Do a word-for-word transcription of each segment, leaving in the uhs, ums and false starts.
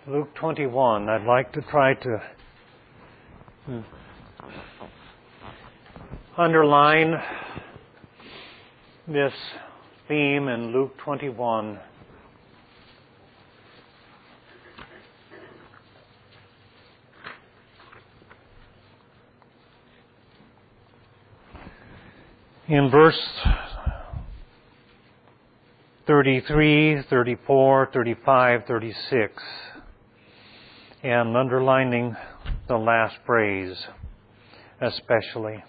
Luke twenty-one. I'd like to try to underline this theme in Luke twenty-one. In verse thirty-three, thirty-four, thirty-five, thirty-six, and underlining the last phrase especially.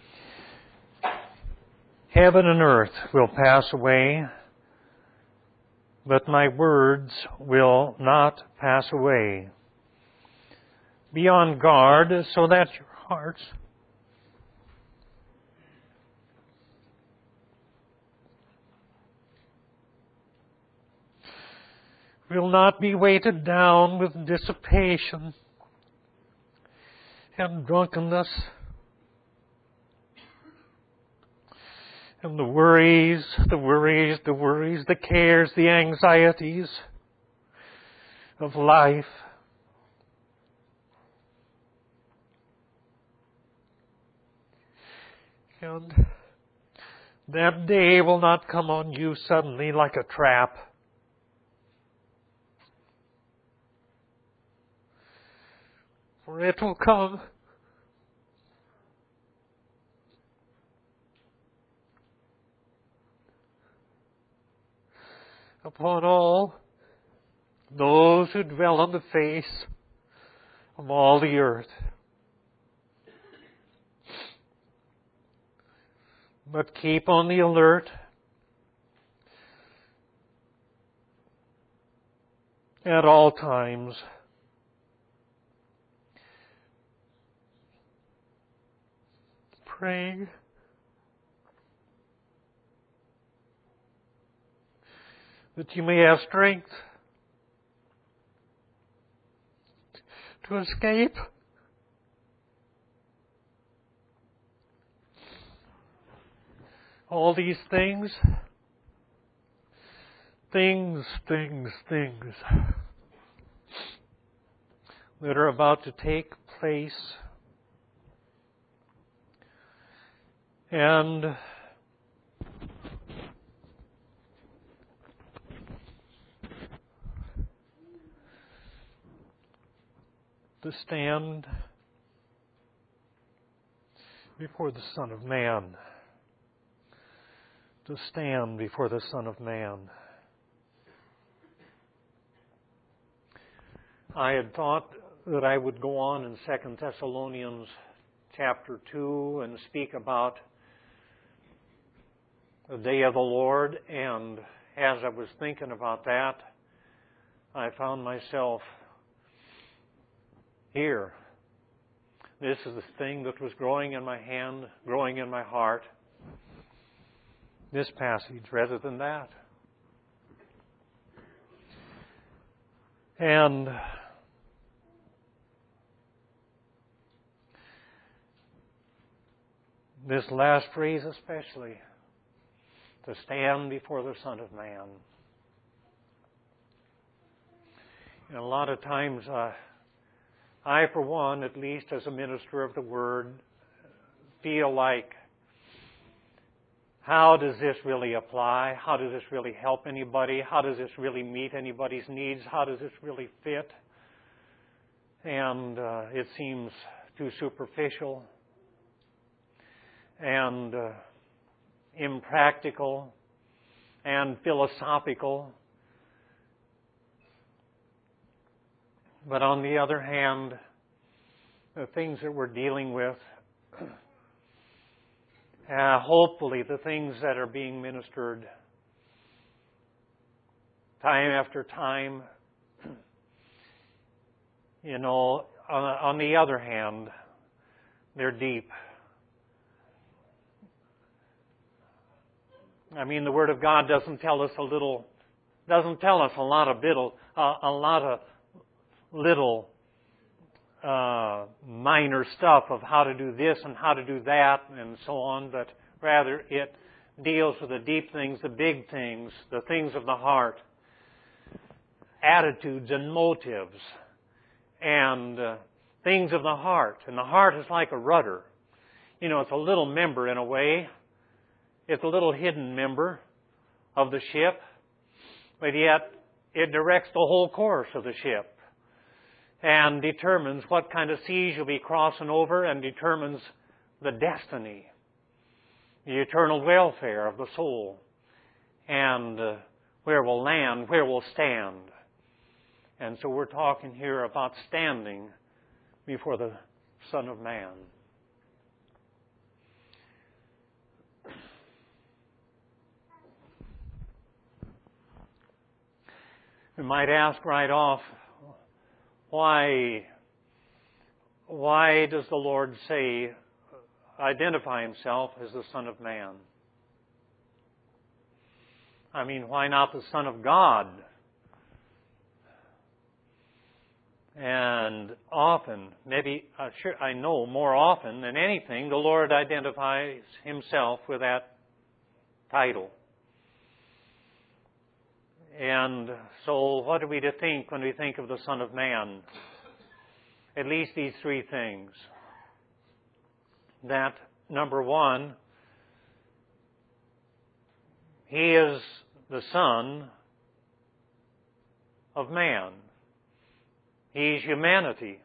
Heaven and earth will pass away, but my words will not pass away. Be on guard so that your hearts will not be weighted down with dissipation and drunkenness and the worries, the worries, the worries, the cares, the anxieties of life. And that day will not come on you suddenly like a trap. For it will come upon all those who dwell on the face of all the earth. But keep on the alert at all times. Praying that you may have strength to escape all these things, things, things, things that are about to take place. And to stand before the Son of Man. To stand before the Son of Man. I had thought that I would go on in Second Thessalonians chapter two and speak about the day of the Lord, and as I was thinking about that, I found myself here. This is the thing that was growing in my hand, growing in my heart. This passage rather than that. And this last phrase especially, to stand before the Son of Man. And a lot of times, uh, I, for one, at least as a minister of the Word, feel like, how does this really apply? How does this really help anybody? How does this really meet anybody's needs? How does this really fit? And uh, it seems too superficial and uh, impractical and philosophical. But on the other hand, the things that we're dealing with, uh, hopefully the things that are being ministered time after time, you know, on, on the other hand, they're deep. I mean, the Word of God doesn't tell us a little, doesn't tell us a lot of little, uh, a lot of little uh, minor stuff of how to do this and how to do that and so on, but rather it deals with the deep things, the big things, the things of the heart. attitudes and motives and uh, things of the heart. And the heart is like a rudder. You know, it's a little member in a way. It's a little hidden member of the ship, but yet it directs the whole course of the ship and determines what kind of seas you'll be crossing over and determines the destiny, the eternal welfare of the soul, and uh, where we'll land, where we'll stand. And so we're talking here about standing before the Son of Man. We might ask right off, why, why does the Lord say, identify Himself as the Son of Man? I mean, why not the Son of God? And often, maybe, uh, sure, I know more often than anything, the Lord identifies Himself with that title. And so what are we to think when we think of the Son of Man? At least these three things. That, number one, He is the Son of Man. He is humanity.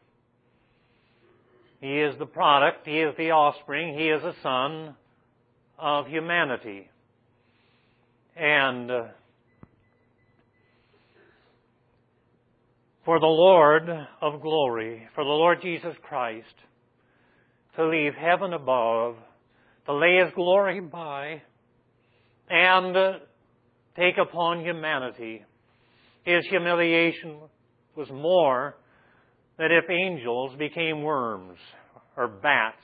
He is the product, He is the offspring, He is a son of humanity. And uh, for the Lord of glory, for the Lord Jesus Christ, to leave heaven above, to lay His glory by, and uh, take upon humanity, His humiliation was more than if angels became worms or bats.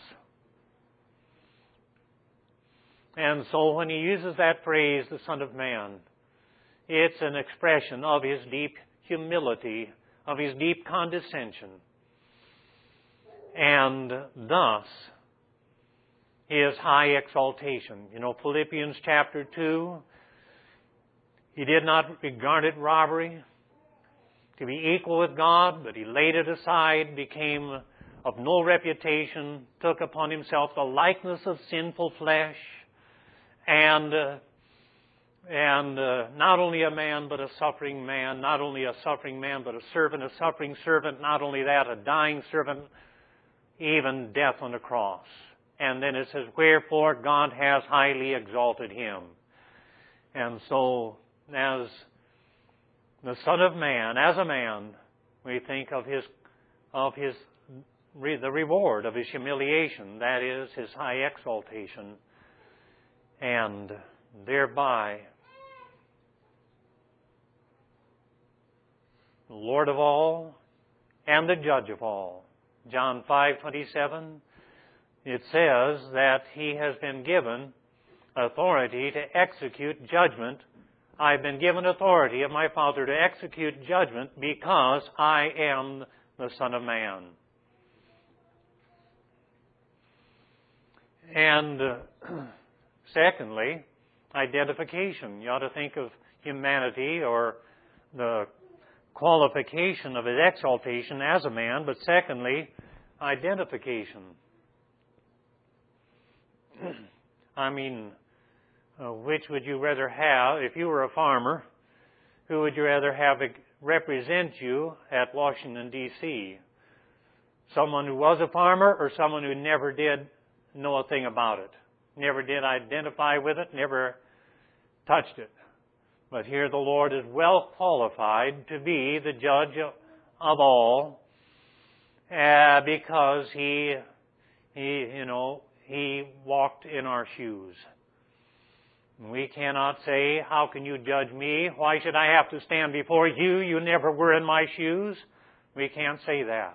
And so when He uses that phrase, the Son of Man, it's an expression of His deep humility, of His deep condescension, and thus His high exaltation. You know, Philippians chapter two, He did not regard it robbery to be equal with God, but He laid it aside, became of no reputation, took upon Himself the likeness of sinful flesh, and uh, And uh, not only a man, but a suffering man. Not only a suffering man, but a servant, a suffering servant. Not only that, a dying servant, even death on the cross. And then it says, wherefore God has highly exalted Him. And so, as the Son of Man, as a man, we think of His, of His, the reward of His humiliation. That is, His high exaltation. And thereby, Lord of all and the Judge of all. John five twenty-seven, it says that He has been given authority to execute judgment. I've been given authority of my Father to execute judgment because I am the Son of Man. And uh, secondly, identification. You ought to think of humanity or the qualification of His exaltation as a man, but secondly, identification. I mean, uh, which would you rather have? If you were a farmer, who would you rather have represent you at Washington, D C? Someone who was a farmer or someone who never did know a thing about it? Never did identify with it, never touched it. But here the Lord is well qualified to be the judge of all, uh, because He, He, you know, He walked in our shoes. We cannot say, how can you judge me? Why should I have to stand before you? You never were in my shoes. We can't say that.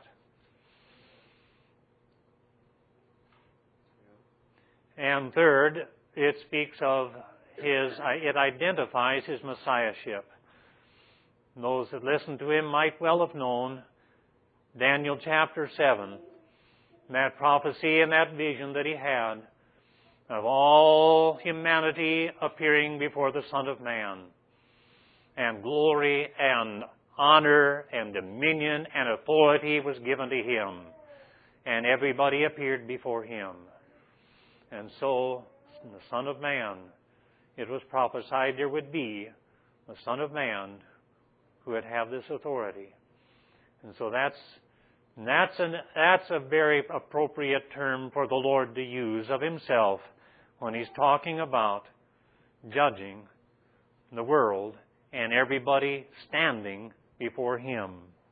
And third, it speaks of His, it identifies His Messiahship. Those that listened to Him might well have known Daniel chapter seven, that prophecy and that vision that he had of all humanity appearing before the Son of Man, and glory and honor and dominion and authority was given to Him. And everybody appeared before Him. And so, the Son of Man, it was prophesied there would be the Son of Man who would have this authority. And so that's that's an that's a very appropriate term for the Lord to use of Himself when He's talking about judging the world and everybody standing before Him.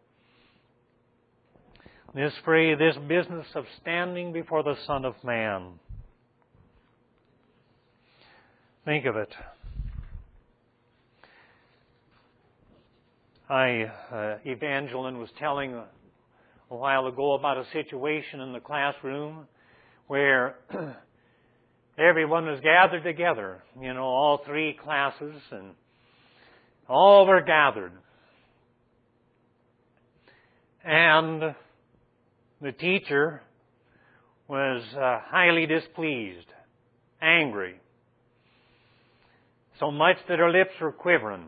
This phrase, this business of standing before the Son of Man. Think of it. I, uh, Evangeline was telling a, a while ago about a situation in the classroom where everyone was gathered together. You know, all three classes, and all were gathered. And the teacher was uh, highly displeased, angry, so much that her lips were quivering.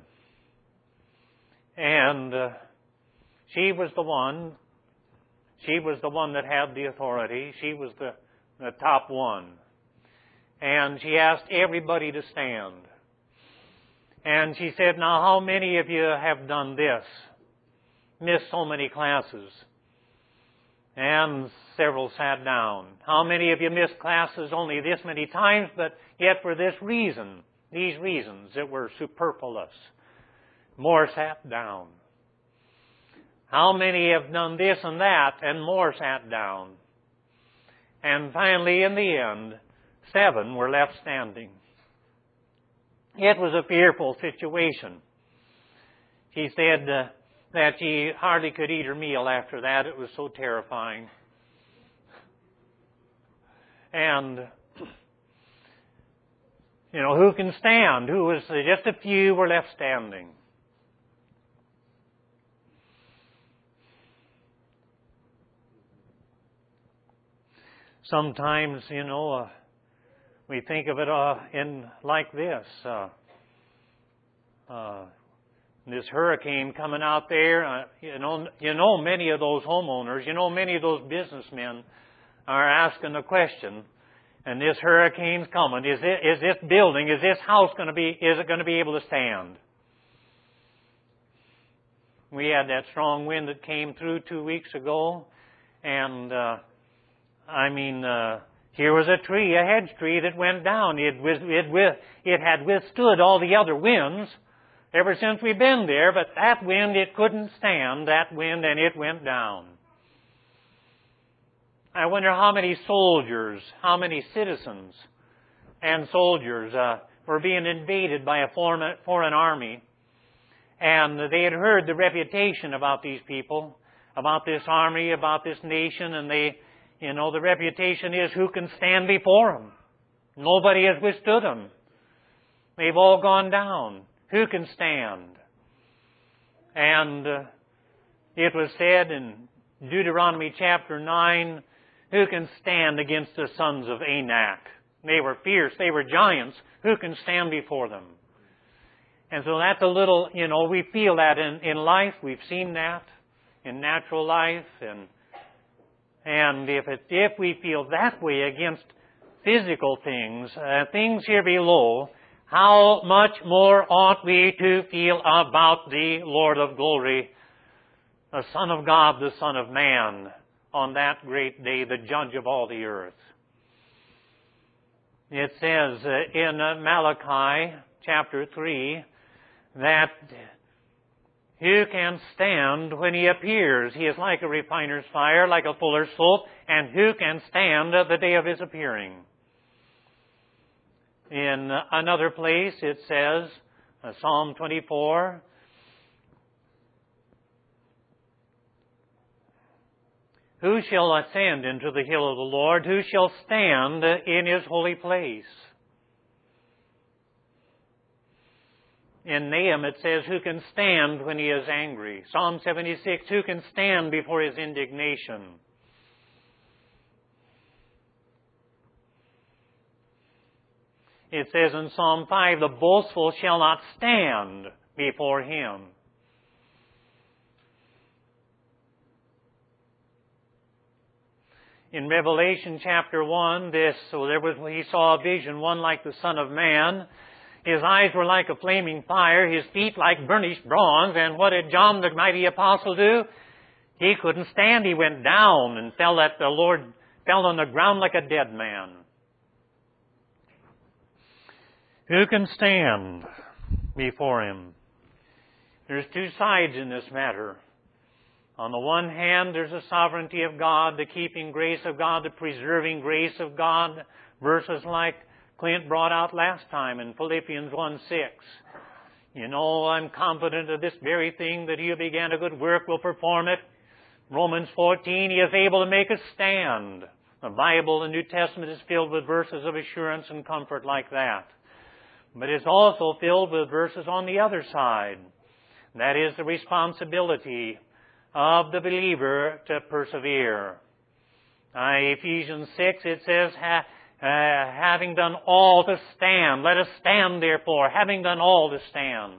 And uh, she was the one, she was the one that had the authority. She was the, the top one. And she asked everybody to stand. And she said, now how many of you have done this? Missed so many classes? And several sat down. How many of you missed classes only this many times, but yet for this reason, these reasons that were superfluous? More sat down. How many have done this and that, and more sat down? And finally, in the end, seven were left standing. It was a fearful situation. She said uh, that she hardly could eat her meal after that. It was so terrifying. And, you know, who can stand? Who was, just a few were left standing. Sometimes, you know, uh, we think of it uh, in like this. Uh, uh, this hurricane coming out there, uh, you know, you know, many of those homeowners, you know, many of those businessmen are asking the question, and this hurricane's coming. Is it, is this building, is this house going to be, is it going to be able to stand? We had that strong wind that came through two weeks ago, and uh, I mean, uh, here was a tree, a hedge tree that went down. It, it, it had withstood all the other winds ever since we've been there, but that wind, it couldn't stand that wind, and it went down. I wonder how many soldiers, how many citizens and soldiers uh, were being invaded by a foreign, foreign army, and they had heard the reputation about these people, about this army, about this nation, and they, you know, the reputation is who can stand before them. Nobody has withstood them. They've all gone down. Who can stand? And uh, it was said in Deuteronomy chapter nine, who can stand against the sons of Anak? They were fierce. They were giants. Who can stand before them? And so that's a little, you know, we feel that in, in life. We've seen that in natural life. And and if it, if we feel that way against physical things, uh, things here below, how much more ought we to feel about the Lord of glory, the Son of God, the Son of Man, on that great day, the Judge of all the earth. It says uh, in uh, Malachi chapter three that who can stand when He appears? He is like a refiner's fire, like a fuller's soap, and who can stand uh, the day of His appearing? In uh, another place it says, uh, Psalm twenty-four, who shall ascend into the hill of the Lord? Who shall stand in His holy place? In Nahum it says, who can stand when He is angry? Psalm seventy-six, who can stand before His indignation? It says in Psalm five, the boastful shall not stand before Him. In Revelation chapter one, this, so there was, he saw a vision, one like the Son of Man. His eyes were like a flaming fire, his feet like burnished bronze. And what did John the mighty apostle do? He couldn't stand. He went down and fell at the Lord, fell on the ground like a dead man. Who can stand before him? There's two sides in this matter. On the one hand, there's the sovereignty of God, the keeping grace of God, the preserving grace of God. Verses like Clint brought out last time in Philippians one six. You know, I'm confident of this very thing, that He who began a good work will perform it. Romans fourteen, He is able to make us stand. The Bible, the New Testament, is filled with verses of assurance and comfort like that. But it's also filled with verses on the other side. That is the responsibility of the believer to persevere. Uh, Ephesians six, it says, ha, uh, having done all to stand. Let us stand, therefore, having done all to stand.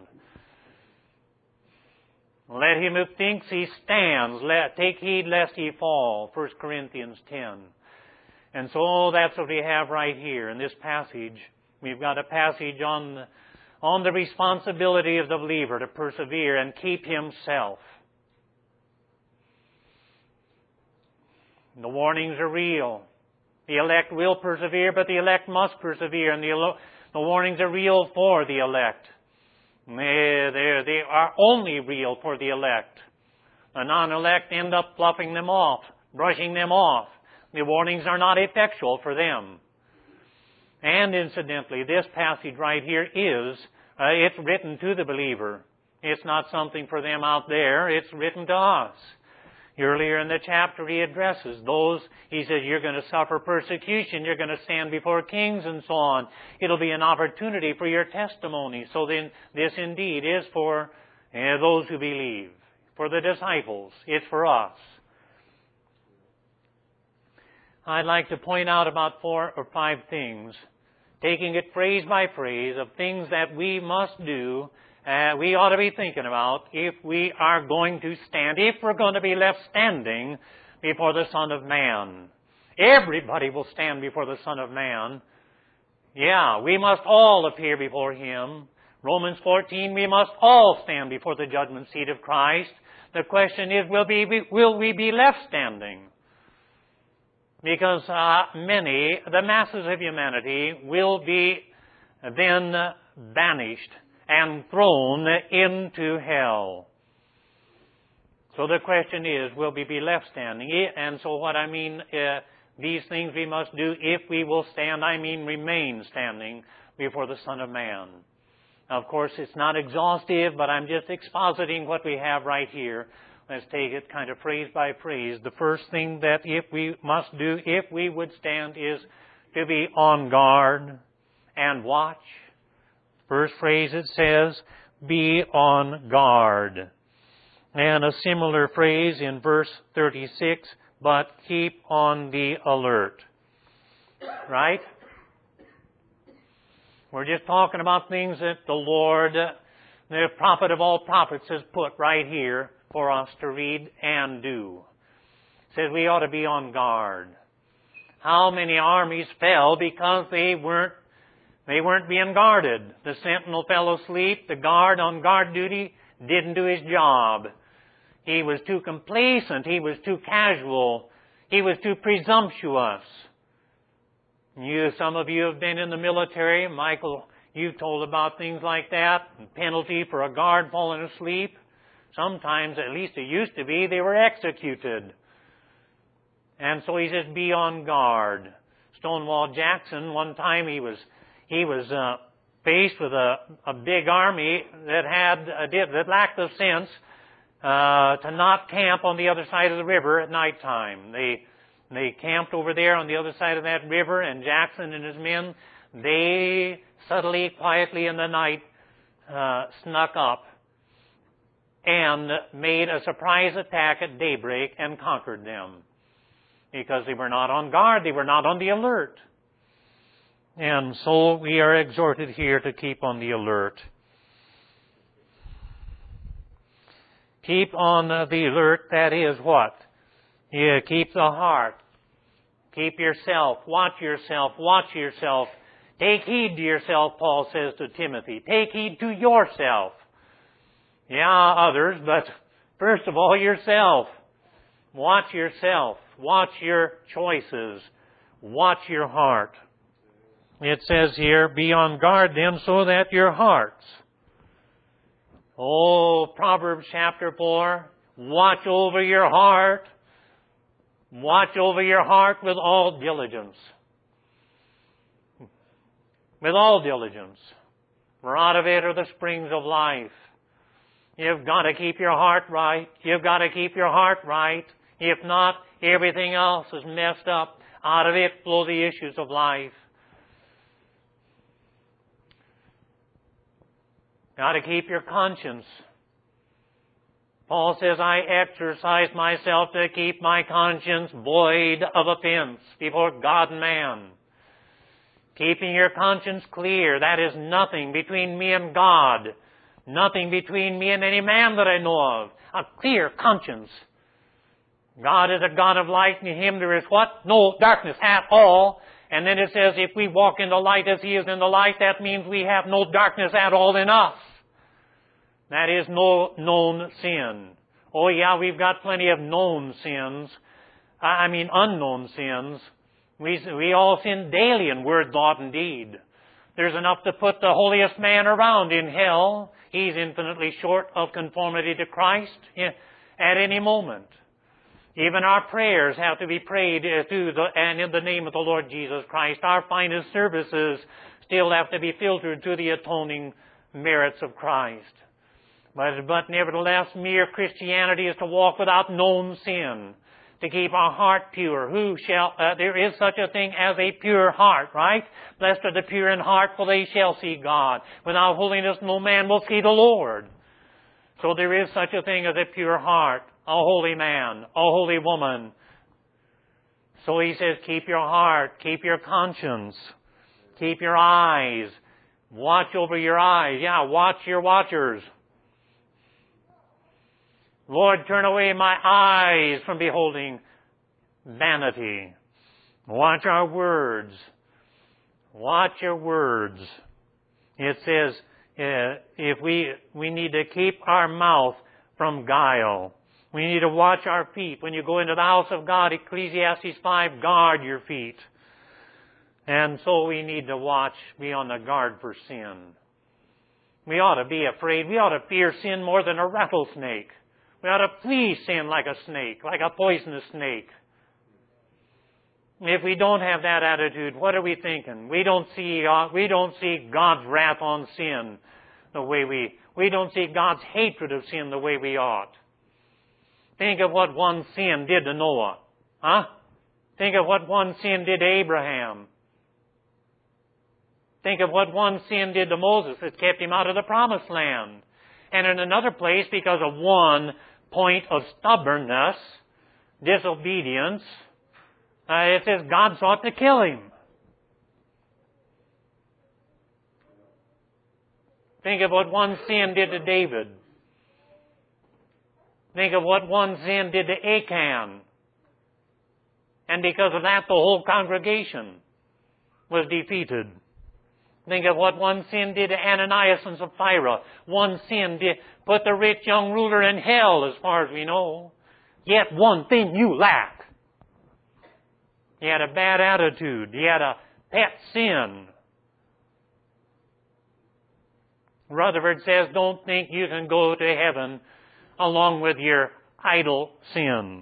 Let him who thinks he stands, let, take heed lest he fall. First Corinthians ten. And so that's what we have right here in this passage. We've got a passage on the, on the responsibility of the believer to persevere and keep himself. The warnings are real. The elect will persevere, but the elect must persevere, and the, the warnings are real for the elect. They, they are only real for the elect. The non-elect end up fluffing them off, brushing them off. The warnings are not effectual for them. And incidentally, this passage right here is, uh, it's written to the believer. It's not something for them out there. It's written to us. Earlier in the chapter, he addresses those. He says, you're going to suffer persecution. You're going to stand before kings and so on. It'll be an opportunity for your testimony. So then, this indeed is for uh, those who believe, for the disciples. It's for us. I'd like to point out about four or five things, taking it phrase by phrase, of things that we must do, uh, we ought to be thinking about if we are going to stand, if we're going to be left standing before the Son of Man. Everybody will stand before the Son of Man. Yeah, we must all appear before Him. Romans fourteen, we must all stand before the judgment seat of Christ. The question is, will we, will we be left standing? Because uh, many, the masses of humanity, will be then banished and thrown into hell. So the question is, will we be left standing? And so what I mean, uh, these things we must do if we will stand, I mean remain standing before the Son of Man. Now, of course, it's not exhaustive, but I'm just expositing what we have right here. Let's take it kind of phrase by phrase. The first thing that if we must do, if we would stand, is to be on guard and watch. First phrase it says, be on guard. And a similar phrase in verse thirty-six, but keep on the alert. Right? We're just talking about things that the Lord, the prophet of all prophets, has put right here for us to read and do. It says we ought to be on guard. How many armies fell because they weren't they weren't being guarded? The sentinel fell asleep. The guard on guard duty didn't do his job. He was too complacent. He was too casual. He was too presumptuous. You, some of you have been in the military. Michael, you've told about things like that. Penalty for a guard falling asleep. Sometimes, at least it used to be, they were executed. And so he says, be on guard. Stonewall Jackson, one time he was he was uh, faced with a, a big army that had uh, did, that lacked the sense uh, to not camp on the other side of the river at nighttime. They they camped over there on the other side of that river, and Jackson and his men, they subtly, quietly in the night uh, snuck up and made a surprise attack at daybreak and conquered them. Because they were not on guard, they were not on the alert. And so we are exhorted here to keep on the alert. Keep on the alert, that is what? Yeah, keep the heart Keep yourself. Watch yourself. Watch yourself. Take heed to yourself, Paul says to Timothy. Take heed to yourself. Yeah, others, but first of all, yourself. Watch yourself. Watch your choices. Watch your heart. It says here, be on guard then so that your hearts. Oh, Proverbs chapter four. Watch over your heart. Watch over your heart with all diligence. With all diligence. For out of it are the springs of life. You've got to keep your heart right. You've got to keep your heart right. If not, everything else is messed up. Out of it flow the issues of life. Got to keep your conscience. Paul says, I exercise myself to keep my conscience void of offense before God and man. Keeping your conscience clear, that is nothing between me and God. Nothing between me and any man that I know of. A clear conscience. God is a God of light, and in Him there is what? No darkness at all. And then it says, if we walk in the light as He is in the light, that means we have no darkness at all in us. That is no known sin. Oh yeah, we've got plenty of known sins. I mean unknown sins. We, we all sin daily in word, thought, and deed. There's enough to put the holiest man around in hell. He's infinitely short of conformity to Christ at any moment. Even our prayers have to be prayed through the, and in the name of the Lord Jesus Christ. Our finest services still have to be filtered through the atoning merits of Christ. But, but nevertheless, mere Christianity is to walk without known sin, to keep our heart pure. Who shall, uh, there is such a thing as a pure heart, right? Blessed are the pure in heart, for they shall see God. Without holiness, no man will see the Lord. So there is such a thing as a pure heart, a holy man, a holy woman. So he says, keep your heart, keep your conscience, keep your eyes, watch over your eyes. Yeah, watch your watchers. Lord, turn away my eyes from beholding vanity. Watch our words. Watch your words. It says, uh, if we, we need to keep our mouth from guile. We need to watch our feet. When you go into the house of God, Ecclesiastes five, guard your feet. And so we need to watch, be on the guard for sin. We ought to be afraid. We ought to fear sin more than a rattlesnake. We ought to flee sin like a snake, like a poisonous snake. If we don't have that attitude, what are we thinking? We don't see, uh, we don't see God's wrath on sin the way we, we don't see God's hatred of sin the way we ought. Think of what one sin did to Noah. Huh? Think of what one sin did to Abraham. Think of what one sin did to Moses that kept him out of the promised land. And in another place, because of one point of stubbornness, disobedience, uh, it says God sought to kill him. Think of what one sin did to David. Think of what one sin did to Achan. And because of that, the whole congregation was defeated. Think of what one sin did to Ananias and Sapphira. One sin did put the rich young ruler in hell, as far as we know. Yet one thing you lack. You had a bad attitude. You had a pet sin. Rutherford says, don't think you can go to heaven along with your idle sin.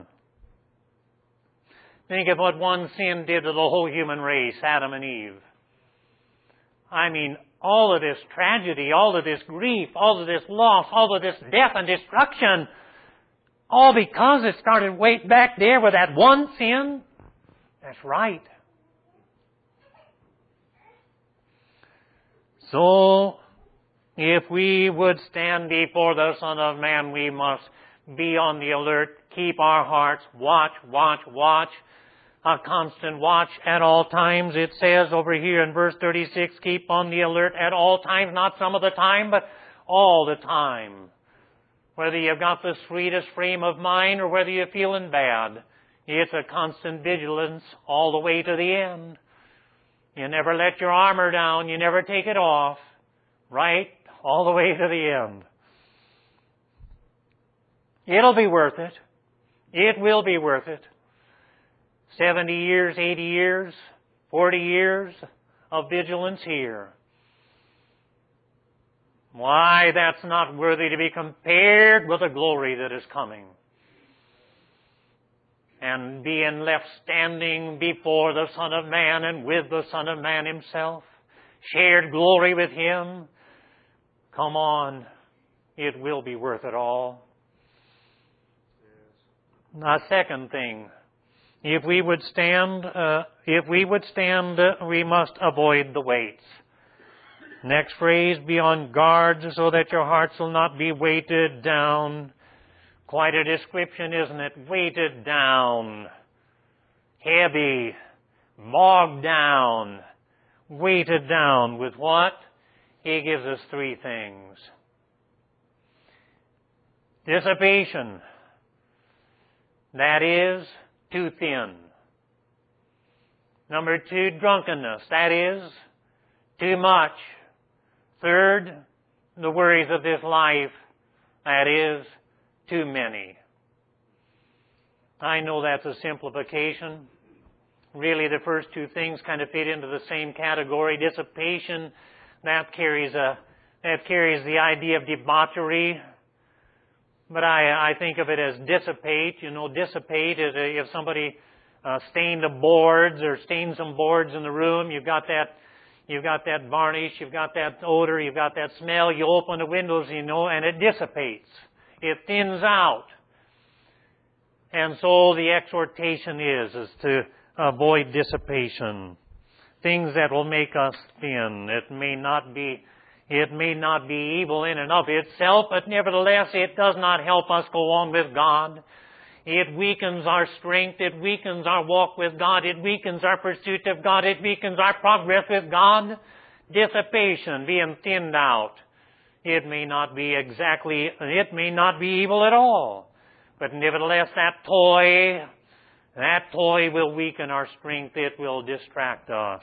Think of what one sin did to the whole human race, Adam and Eve. I mean, all of this tragedy, all of this grief, all of this loss, all of this death and destruction, all because it started way back there with that one sin? That's right. So, if we would stand before the Son of Man, we must be on the alert, keep our hearts, watch, watch, watch, a constant watch at all times. It says over here in verse thirty-six, keep on the alert at all times, not some of the time, but all the time. Whether you've got the sweetest frame of mind or whether you're feeling bad, It's a constant vigilance all the way to the end. You never let your armor down. You never take it off. Right? All the way to the end. It'll be worth it. It will be worth it. Seventy years, eighty years, forty years of vigilance here. Why, that's not worthy to be compared with the glory that is coming. And being left standing before the Son of Man and with the Son of Man Himself, shared glory with Him. Come on, it will be worth it all. A second thing, if we would stand, uh, if we would stand, uh, we must avoid the weights. Next phrase, be on guard so that your hearts will not be weighted down. Quite a description, isn't it? Weighted down, heavy, bogged down, weighted down with what? He gives us three things. Dissipation. That is, too thin. Number two, drunkenness. That is, too much. Third, the worries of this life. That is, too many. I know that's a simplification. Really, the first two things kind of fit into the same category. Dissipation, that carries a that carries the idea of debauchery. But I, I think of it as dissipate. You know, dissipate is a, if somebody uh, stained the boards or stained some boards in the room, you've got that, you've got that varnish, you've got that odor, you've got that smell. You open the windows, you know, and it dissipates. It thins out. And so the exhortation is, is to avoid dissipation. Things that will make us thin. It may not be It may not be evil in and of itself, but nevertheless it does not help us go on with God. It weakens our strength. It weakens our walk with God. It weakens our pursuit of God. It weakens our progress with God. Dissipation, being thinned out. It may not be exactly, it may not be evil at all. But nevertheless that toy, that toy will weaken our strength. It will distract us.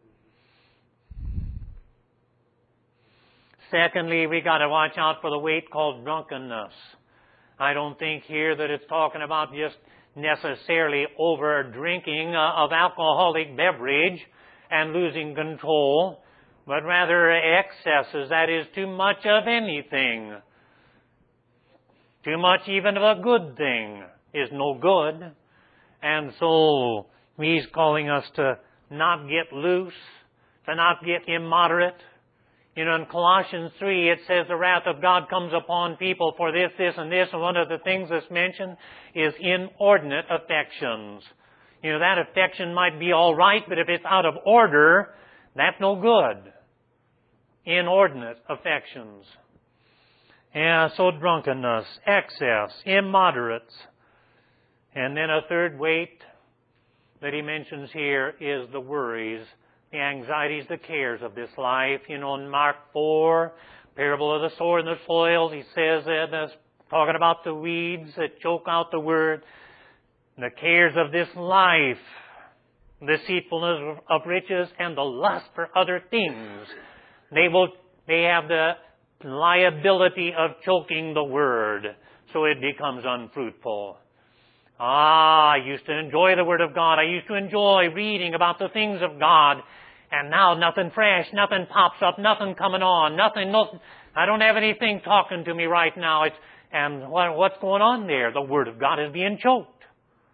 Secondly, we got to watch out for the weight called drunkenness. I don't think here that it's talking about just necessarily over drinking uh, of alcoholic beverage and losing control, but rather excesses, that is, too much of anything. Too much even of a good thing is no good. And so He's calling us to not get loose, to not get immoderate. You know, in Colossians three, it says the wrath of God comes upon people for this, this, and this. And one of the things that's mentioned is inordinate affections. You know, that affection might be all right, but if it's out of order, that's no good. Inordinate affections. Yeah, so drunkenness, excess, immoderates. And then a third weight that he mentions here is the worries, the anxieties, the cares of this life. You know, in Mark four, parable of the sower and the soil, he says that, uh, talking about the weeds that choke out the word, the cares of this life, the deceitfulness of riches, and the lust for other things. They will, they have the liability of choking the word, so it becomes unfruitful. Ah, I used to enjoy the Word of God. I used to enjoy reading about the things of God. And now nothing fresh, nothing pops up, nothing coming on, nothing, no, I don't have anything talking to me right now. It's, and what, what's going on there? The Word of God is being choked.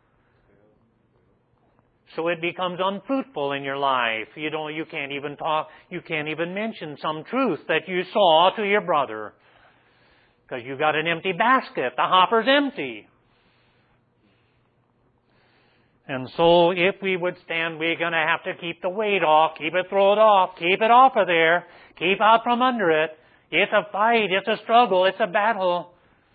So it becomes unfruitful in your life. You don't, you can't even talk, you can't even mention some truth that you saw to your brother. Because you've got an empty basket. The hopper's empty. And so if we would stand, we're going to have to keep the weight off, keep it, throw it off, keep it off of there, keep out from under it. It's a fight, it's a struggle, it's a battle.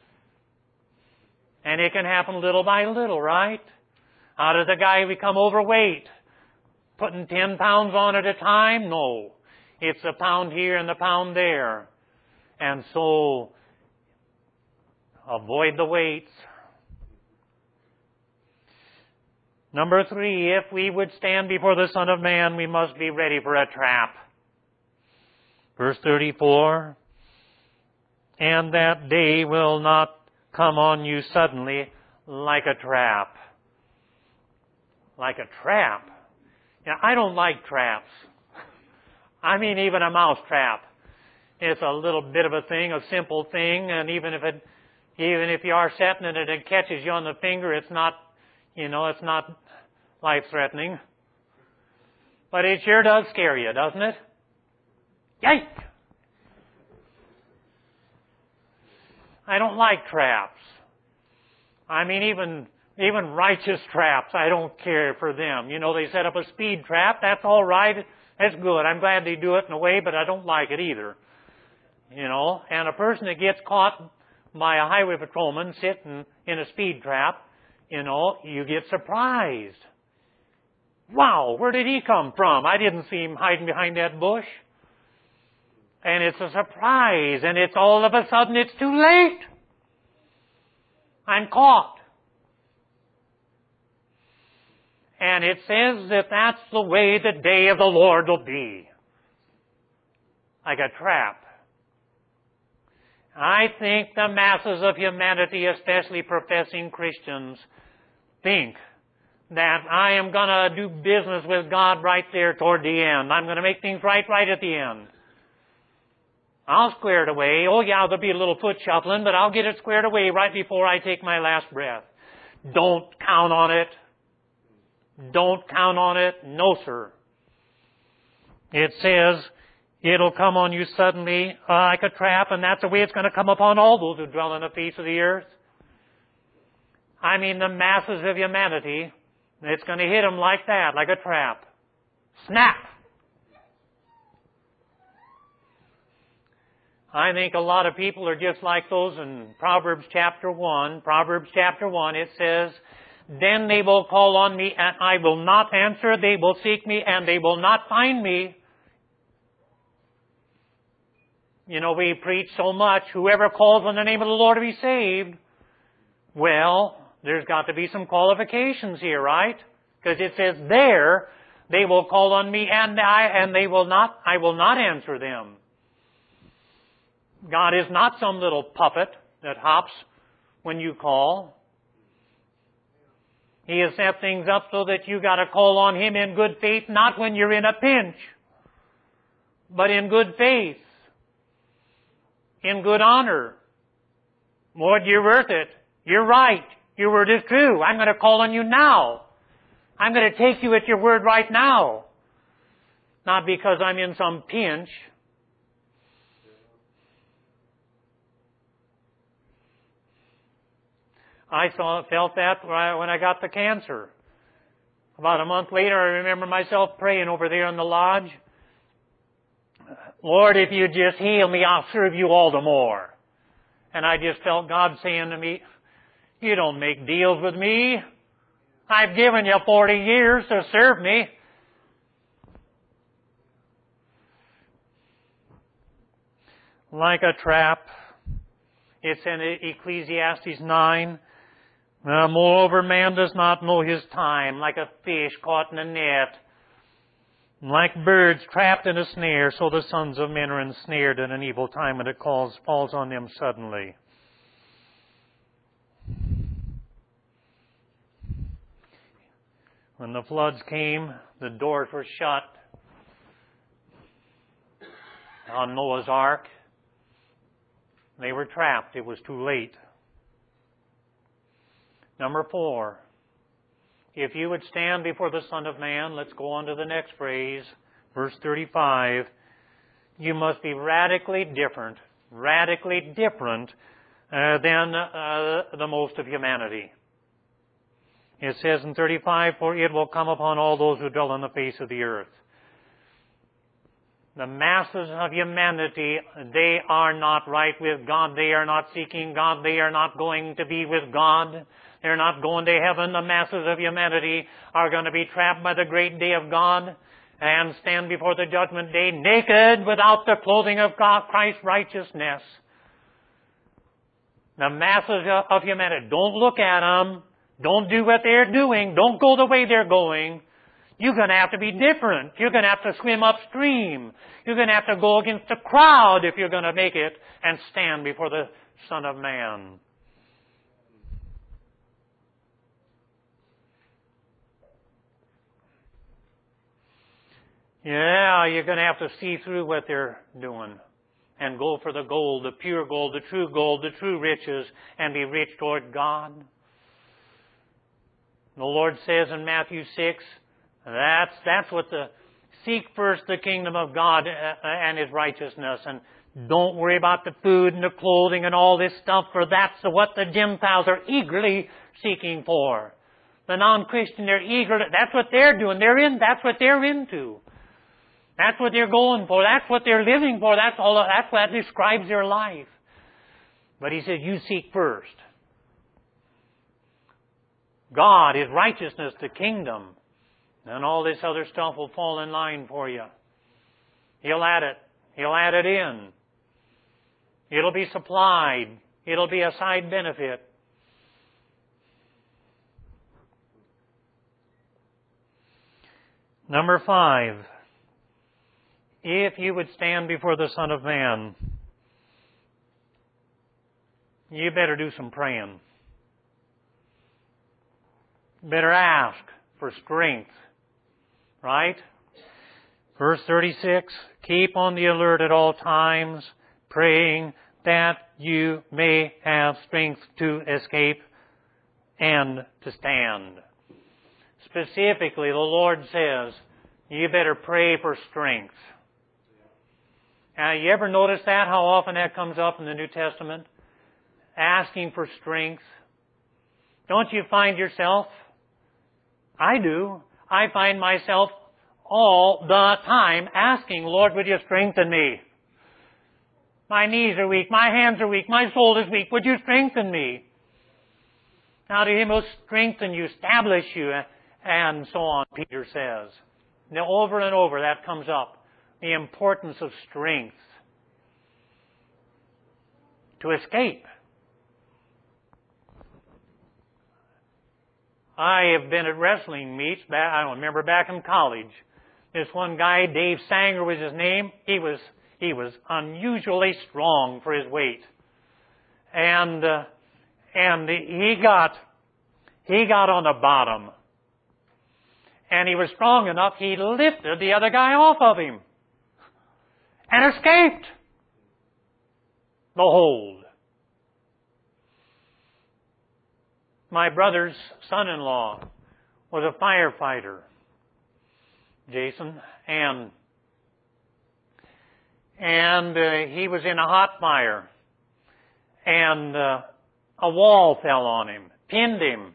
And it can happen little by little, right? How does a guy become overweight? Putting ten pounds on at a time? No. It's a pound here and a pound there. And so, avoid the weights. Number three, if we would stand before the Son of Man, we must be ready for a trap. Verse thirty-four, and that day will not come on you suddenly like a trap. Like a trap? Now, I don't like traps. I mean, even a mouse trap. It's a little bit of a thing, a simple thing, and even if it, even if you are setting it and it catches you on the finger, it's not, you know, it's not life-threatening. But it sure does scare you, doesn't it? Yike! I don't like traps. I mean, even even righteous traps, I don't care for them. You know, they set up a speed trap. That's all right. That's good. I'm glad they do it in a way, but I don't like it either. You know, and a person that gets caught by a highway patrolman sitting in a speed trap, you know, you get surprised. Wow, where did he come from? I didn't see him hiding behind that bush. And it's a surprise, and it's all of a sudden it's too late. I'm caught. And it says that that's the way the day of the Lord will be. Like a trap. I think the masses of humanity, especially professing Christians, think that I am going to do business with God right there toward the end. I'm going to make things right right at the end. I'll square it away. Oh yeah, there'll be a little foot shuffling, but I'll get it squared away right before I take my last breath. Don't count on it. Don't count on it. No, sir. It says, it'll come on you suddenly uh, like a trap, and that's the way it's going to come upon all those who dwell on the face of the earth. I mean, the masses of humanity, it's going to hit them like that, like a trap. Snap! I think a lot of people are just like those in Proverbs chapter one. Proverbs chapter one, it says, then they will call on me, and I will not answer. They will seek me, and they will not find me. You know, we preach so much, whoever calls on the name of the Lord will be saved. Well, there's got to be some qualifications here, right? Because it says there, they will call on me, and I, and they will not, I will not answer them. God is not some little puppet that hops when you call. He has set things up so that you got to call on Him in good faith, not when you're in a pinch, but in good faith, in good honor. Lord, you're worth it. You're right. Your word is true. I'm going to call on you now. I'm going to take you at your word right now. Not because I'm in some pinch. I saw, felt that when I got the cancer. About a month later, I remember myself praying over there in the lodge. Lord, if you just heal me, I'll serve you all the more. And I just felt God saying to me, you don't make deals with me. I've given you forty years to serve me. Like a trap. It's in Ecclesiastes nine. Uh, moreover, man does not know his time, like a fish caught in a net. Like birds trapped in a snare, so the sons of men are ensnared in an evil time, and it calls, falls on them suddenly. When the floods came, the doors were shut on Noah's Ark. They were trapped. It was too late. Number four, if you would stand before the Son of Man, let's go on to the next phrase, verse thirty-five, you must be radically different, radically different uh, than uh, the most of humanity. It says in thirty-five, for it will come upon all those who dwell on the face of the earth. The masses of humanity, they are not right with God. They are not seeking God. They are not going to be with God. They're not going to heaven. The masses of humanity are going to be trapped by the great day of God and stand before the judgment day naked without the clothing of God, Christ's righteousness. The masses of humanity, don't look at them. Don't do what they're doing. Don't go the way they're going. You're going to have to be different. You're going to have to swim upstream. You're going to have to go against the crowd if you're going to make it and stand before the Son of Man. Yeah, you're going to have to see through what they're doing and go for the gold, the pure gold, the true gold, the true riches, and be rich toward God. The Lord says in Matthew six, that's, that's what the, seek first the kingdom of God and His righteousness, and don't worry about the food and the clothing and all this stuff, for that's what the Gentiles are eagerly seeking for. The non-Christian, they're eager, that's what they're doing. They're in, that's what they're into. That's what they're going for. That's what they're living for. That's all, that's what describes their life. But He said, you seek first God, His righteousness, the kingdom, and all this other stuff will fall in line for you. He'll add it. He'll add it in. It'll be supplied. It'll be a side benefit. Number five. If you would stand before the Son of Man, you better do some praying. Better ask for strength. Right? Verse thirty-six, keep on the alert at all times, praying that you may have strength to escape and to stand. Specifically, the Lord says, you better pray for strength. Now, you ever notice that, how often that comes up in the New Testament? Asking for strength. Don't you find yourself? I do. I find myself all the time asking, Lord, would you strengthen me? My knees are weak, my hands are weak, my soul is weak. Would you strengthen me? Now to Him who will strengthen you, establish you, and so on, Peter says. Now over and over that comes up. The importance of strength to escape. I have been at wrestling meets, back, I don't remember, back in college. This one guy, Dave Sanger was his name, he was he was unusually strong for his weight. And uh, and he got he got on the bottom. And he was strong enough, he lifted the other guy off of him and escaped the hold. My brother's son-in-law was a firefighter, Jason, and and uh, he was in a hot fire, and uh, a wall fell on him, pinned him.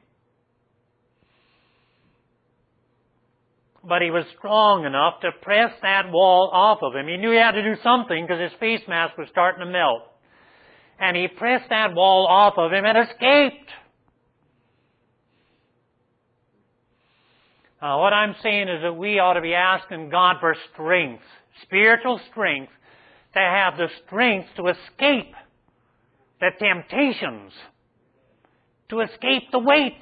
But he was strong enough to press that wall off of him. He knew he had to do something because his face mask was starting to melt. And he pressed that wall off of him and escaped. Uh, what I'm saying is that we ought to be asking God for strength, spiritual strength, to have the strength to escape the temptations, to escape the weights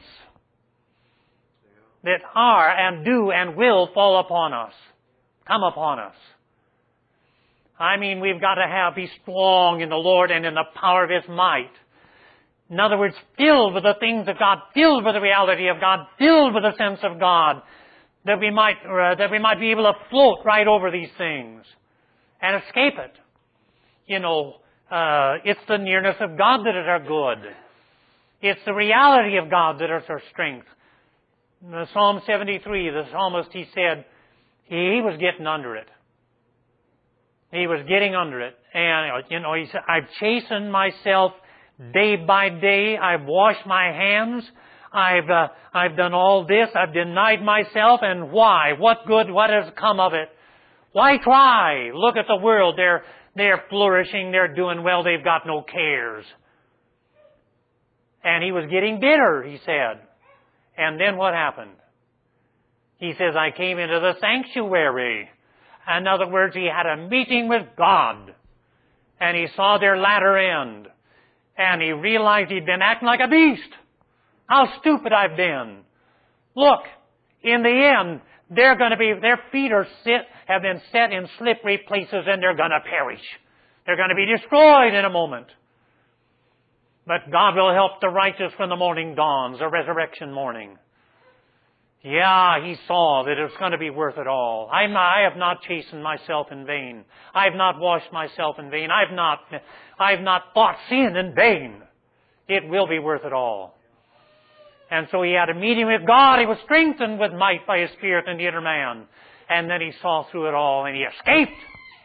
that are and do and will fall upon us, come upon us. I mean, we've got to have, be strong in the Lord and in the power of His might. In other words, filled with the things of God, filled with the reality of God, filled with the sense of God, that we might, uh, that we might be able to float right over these things and escape it. You know, uh, it's the nearness of God that is our good. It's the reality of God that is our strength. In Psalm seventy-three, the psalmist, he said, he was getting under it. He was getting under it. And, you know, he said, I've chastened myself day by day. I've washed my hands. I've, uh, I've done all this. I've denied myself. And why? What good? What has come of it? Why try? Look at the world. They're, they're flourishing. They're doing well. They've got no cares. And he was getting bitter, he said. And then what happened? He says, I came into the sanctuary. In other words, he had a meeting with God. And he saw their latter end. And he realized he'd been acting like a beast. How stupid I've been. Look, in the end, they're going to be, their feet are sit, have been set in slippery places and they're going to perish. They're going to be destroyed in a moment. But God will help the righteous when the morning dawns, the resurrection morning. Yeah, he saw that it was going to be worth it all. I'm not, I have not chastened myself in vain. I have not washed myself in vain. I've not, I've not fought sin in vain. It will be worth it all. And so he had a meeting with God. He was strengthened with might by His Spirit in the inner man. And then he saw through it all and he escaped.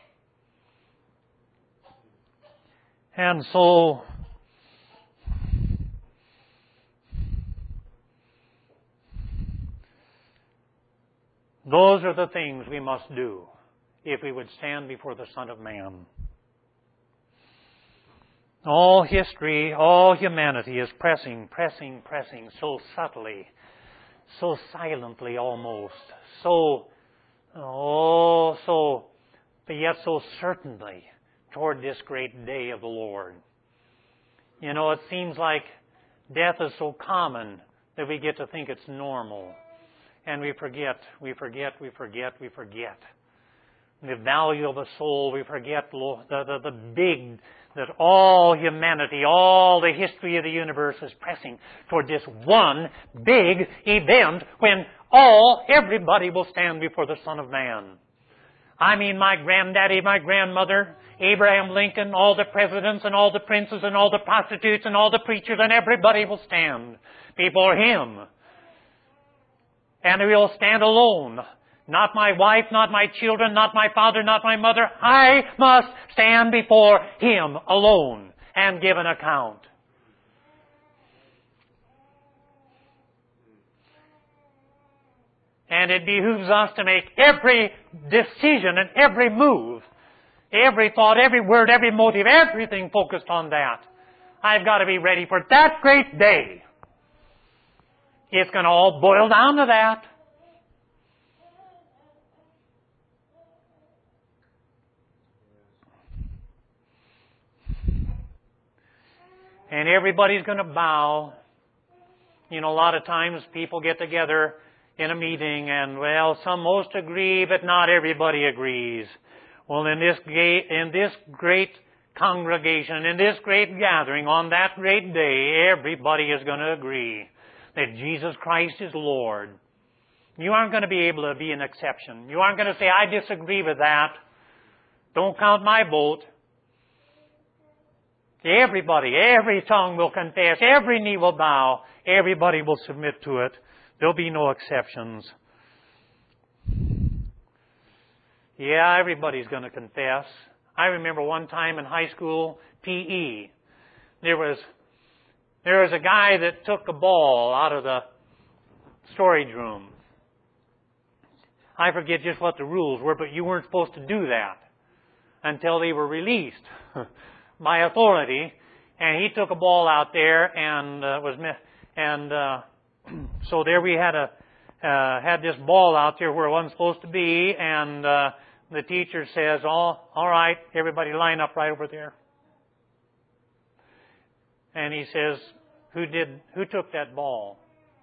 And so, those are the things we must do if we would stand before the Son of Man. All history, all humanity is pressing, pressing, pressing so subtly, so silently almost, so, oh, so, but yet so certainly toward this great day of the Lord. You know, it seems like death is so common that we get to think it's normal. And we forget, we forget, we forget, we forget. The value of a soul, we forget the, the, the big, that all humanity, all the history of the universe is pressing toward this one big event when all, everybody will stand before the Son of Man. I mean, my granddaddy, my grandmother, Abraham Lincoln, all the presidents and all the princes and all the prostitutes and all the preachers and everybody will stand before Him. And we will stand alone. Not my wife, not my children, not my father, not my mother. I must stand before Him alone and give an account. And it behooves us to make every decision and every move, every thought, every word, every motive, everything focused on that. I've got to be ready for that great day. It's going to all boil down to that. And everybody's going to bow. You know, a lot of times people get together in a meeting and, well, some most agree, but not everybody agrees. Well, in this, in this great congregation, in this great gathering, on that great day, everybody is going to agree that Jesus Christ is Lord. You aren't going to be able to be an exception. You aren't going to say, I disagree with that. Don't count my vote. Everybody, every tongue will confess, every knee will bow, everybody will submit to it. There'll be no exceptions. Yeah, everybody's going to confess. I remember one time in high school, P E, there was There was a guy that took a ball out of the storage room. I forget just what the rules were, but you weren't supposed to do that until they were released by authority. And he took a ball out there and uh, was and uh, so there we had a uh, had this ball out there where it wasn't supposed to be, and uh, the teacher says, "Oh, all right, everybody line up right over there." And he says, who did, who took that ball?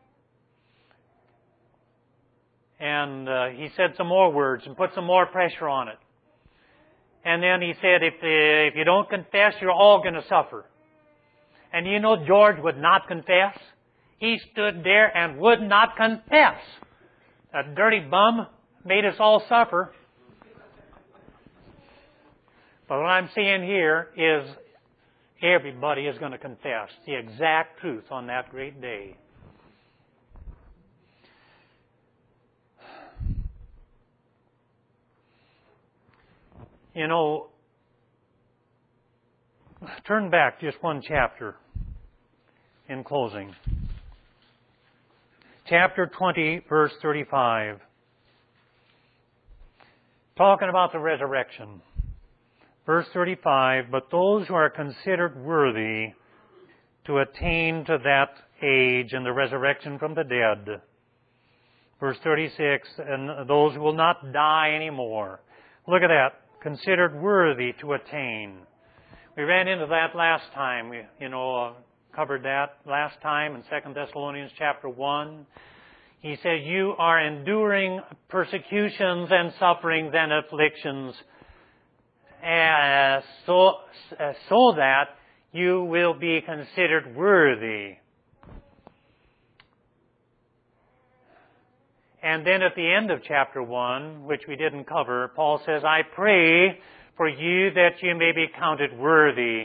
And uh, he said some more words and put some more pressure on it. And then he said, if, uh, if you don't confess, you're all going to suffer. And you know George would not confess? He stood there and would not confess. That dirty bum made us all suffer. But what I'm seeing here is everybody is going to confess the exact truth on that great day. You know, turn back just one chapter in closing. Chapter twenty, verse thirty-five. Talking about the resurrection. Verse thirty-five, but those who are considered worthy to attain to that age and the resurrection from the dead. Verse thirty-six, and those who will not die anymore. Look at that. Considered worthy to attain. We ran into that last time, you know, a covered that last time in Second Thessalonians chapter one. He says, you are enduring persecutions and sufferings and afflictions, uh, so, uh, so that you will be considered worthy. And then at the end of chapter one, which we didn't cover, Paul says, I pray for you that you may be counted worthy.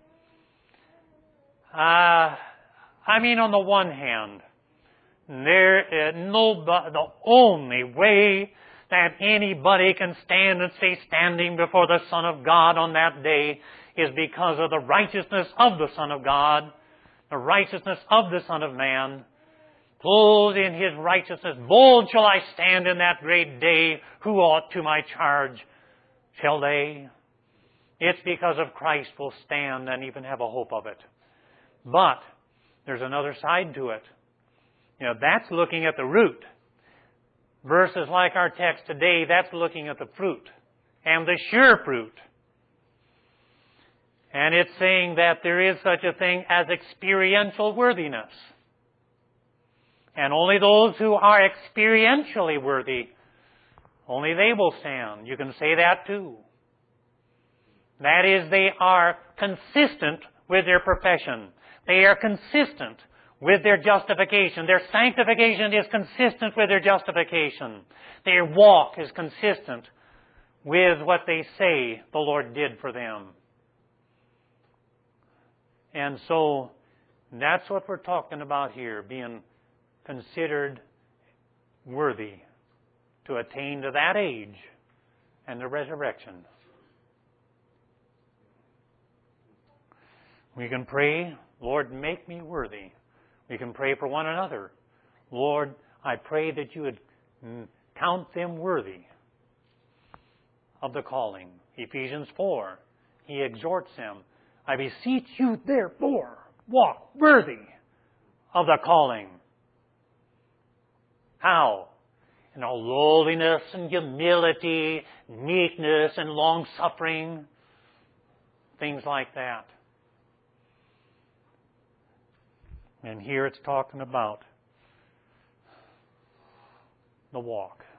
Uh, I mean, on the one hand, there is no, the only way that anybody can stand and stay standing before the Son of God on that day is because of the righteousness of the Son of God, the righteousness of the Son of Man. Clothed in His righteousness, bold shall I stand in that great day. Who ought to my charge shall they? It's because of Christ we'll stand and even have a hope of it. But there's another side to it. You know, that's looking at the root. Verses like our text today, that's looking at the fruit. And the sure fruit. And it's saying that there is such a thing as experiential worthiness. And only those who are experientially worthy, only they will stand. You can say that too. That is, they are consistent with their profession. They are consistent with their justification. Their sanctification is consistent with their justification. Their walk is consistent with what they say the Lord did for them. And so, that's what we're talking about here, being considered worthy to attain to that age and the resurrection. We can pray, Lord, make me worthy. We can pray for one another. Lord, I pray that you would count them worthy of the calling. Ephesians four, he exhorts them, I beseech you therefore, walk worthy of the calling. How? In all lowliness and humility, meekness and long-suffering, things like that. And here it's talking about the walk.